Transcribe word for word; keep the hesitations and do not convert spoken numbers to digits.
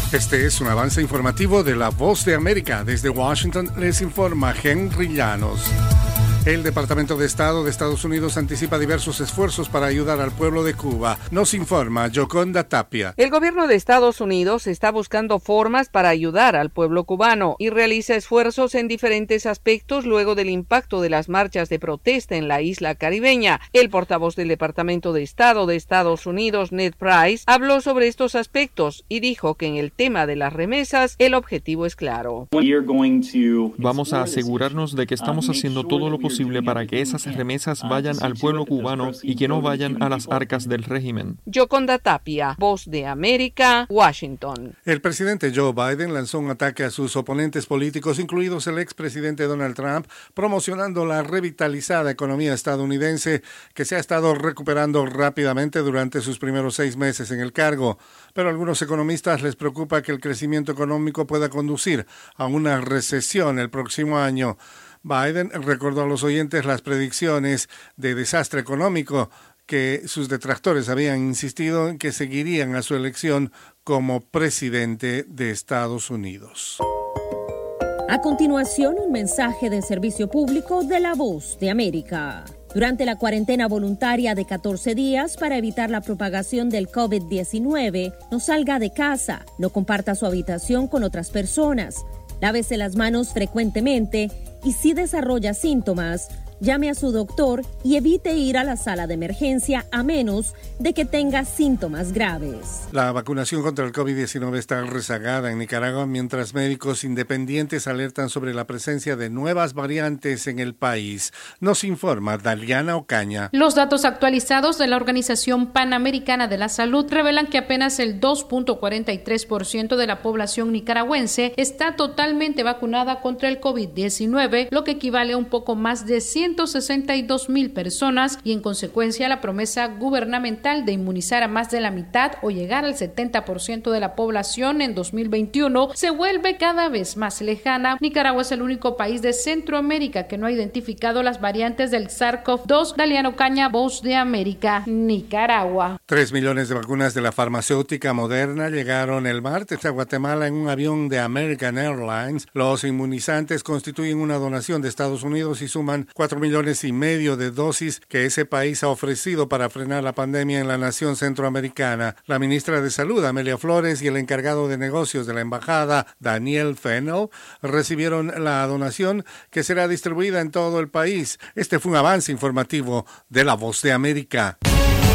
Este es un avance informativo de La Voz de América. Desde Washington les informa Henry Llanos. El Departamento de Estado de Estados Unidos anticipa diversos esfuerzos para ayudar al pueblo de Cuba. Nos informa Yoconda Tapia. El gobierno de Estados Unidos está buscando formas para ayudar al pueblo cubano y realiza esfuerzos en diferentes aspectos luego del impacto de las marchas de protesta en la isla caribeña. El portavoz del Departamento de Estado de Estados Unidos, Ned Price, habló sobre estos aspectos y dijo que en el tema de las remesas el objetivo es claro. Vamos a asegurarnos de que estamos haciendo todo lo posible posible para que esas remesas vayan al pueblo cubano y que no vayan a las arcas del régimen. Yoconda Tapia, Voz de América, Washington. El presidente Joe Biden lanzó un ataque a sus oponentes políticos, incluidos el expresidente Donald Trump, promocionando la revitalizada economía estadounidense que se ha estado recuperando rápidamente durante sus primeros seis meses en el cargo. Pero a algunos economistas les preocupa que el crecimiento económico pueda conducir a una recesión el próximo año. Biden recordó a los oyentes las predicciones de desastre económico que sus detractores habían insistido en que seguirían a su elección como presidente de Estados Unidos. A continuación, un mensaje de servicio público de La Voz de América. Durante la cuarentena voluntaria de catorce días para evitar la propagación del COVID diecinueve, no salga de casa, no comparta su habitación con otras personas, lávese las manos frecuentemente y si desarrolla síntomas, llame a su doctor y evite ir a la sala de emergencia a menos de que tenga síntomas graves. La vacunación contra el COVID diecinueve está rezagada en Nicaragua mientras médicos independientes alertan sobre la presencia de nuevas variantes en el país. Nos informa Daliana Ocaña. Los datos actualizados de la Organización Panamericana de la Salud revelan que apenas el dos punto cuarenta y tres por ciento de la población nicaragüense está totalmente vacunada contra el COVID diecinueve, lo que equivale a un poco más de ciento sesenta y dos mil personas y en consecuencia la promesa gubernamental de inmunizar a más de la mitad o llegar al setenta por ciento de la población en dos mil veintiuno se vuelve cada vez más lejana. Nicaragua es el único país de Centroamérica que no ha identificado las variantes del SARS-CoV dos. Daliana Ocaña, Voz de América, Nicaragua. Tres millones de vacunas de la farmacéutica Moderna llegaron el martes a Guatemala en un avión de American Airlines. Los inmunizantes constituyen una donación de Estados Unidos y suman cuatro millones y medio de dosis que ese país ha ofrecido para frenar la pandemia en la nación centroamericana. La ministra de Salud, Amelia Flores, y el encargado de negocios de la embajada, Daniel Fennell, recibieron la donación que será distribuida en todo el país. Este fue un avance informativo de La Voz de América.